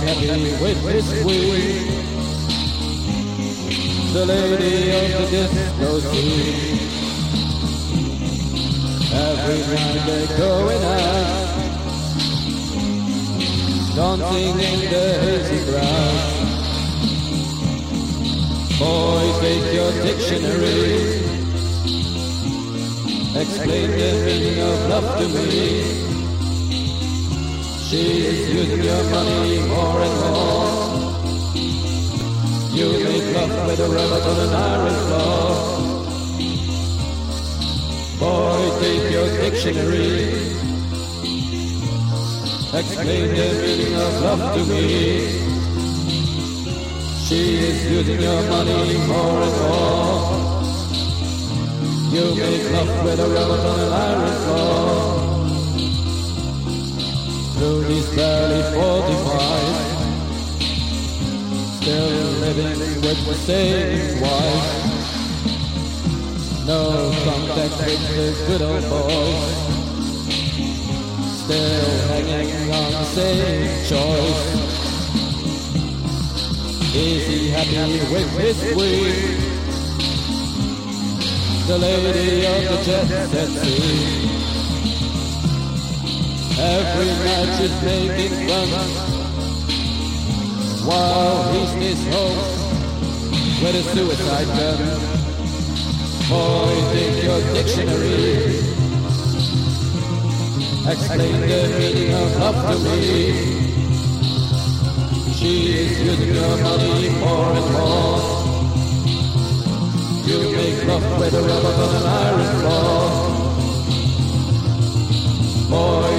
happy with his queen, the lady of the disco scene. Every night they're going out, dancing in the hazy grass. Boy, take your dictionary, explain the meaning of love to me. She's using your money more and more. You make love with a rabbit on an iron floor. Boy, take your dictionary, explain the meaning of love to me. She is using your money more and more. You make love with a rabbit on an iron floor. Tony's barely 45, still living with the same wife. No contact with the good old boys, still hanging on the same choice. Is he happy with his queen, the lady of the jet set scene? Every night she's making fun, while he stays home with a suicide gun. Boy, take your dictionary, explain the meaning of love to me. She is using your money more and more. You make love with a rubber on an iron floor. Boy,